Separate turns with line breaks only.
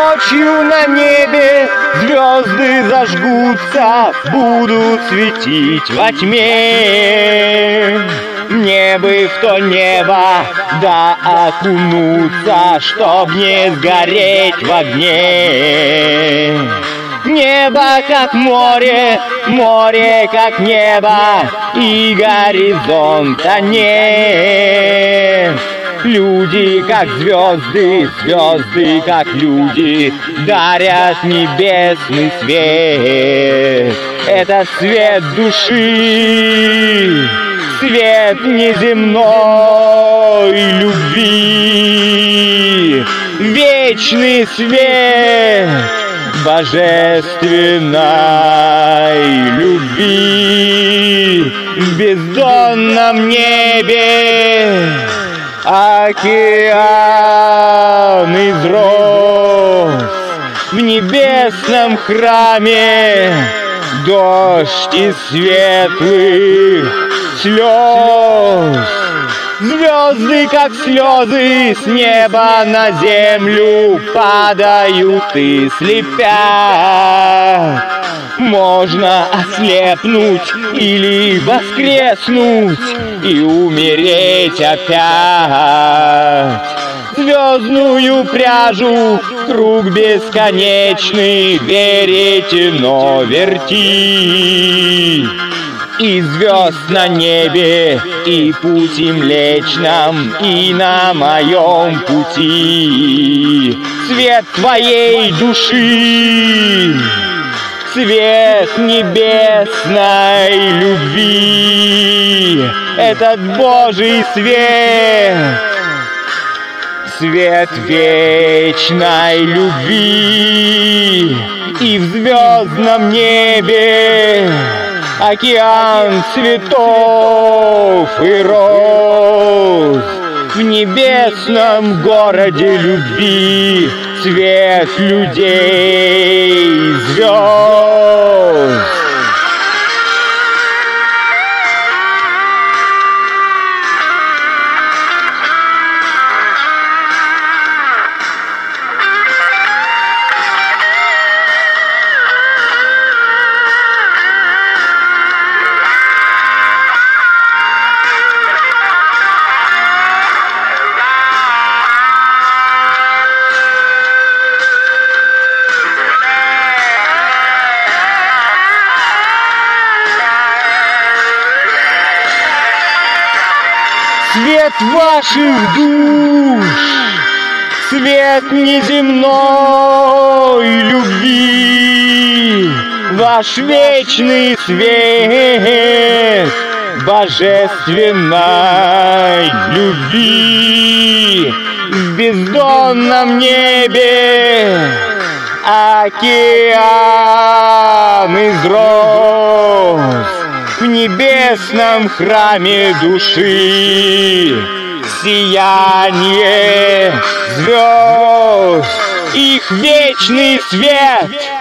Ночью на небе звезды зажгутся, будут светить во тьме. Мне бы в то небо да окунуться, чтоб не сгореть в огне. Небо как море, море как небо, и горизонта нет. Люди как звезды, звезды как люди, дарят небесный свет. Это свет души, свет неземной любви, вечный свет божественной любви. В бездонном небе океан из роз, в небесном храме дождь из светлых слез. Звезды, как слезы, с неба на землю падают и слепят. Можно ослепнуть или воскреснуть и умереть опять. Звездную пряжу, круг бесконечный, веретено верти. И звезд на небе, и пути Млечном, и на моем пути свет твоей души, свет небесной любви. Этот Божий свет, свет вечной любви. И в звездном небе океан цветов и роз, в небесном городе любви свет людей, звезд. Свет ваших душ, свет неземной любви, ваш вечный свет божественной любви. В бездонном небе океан из роз, в небесном храме души сияние звезд, их вечный свет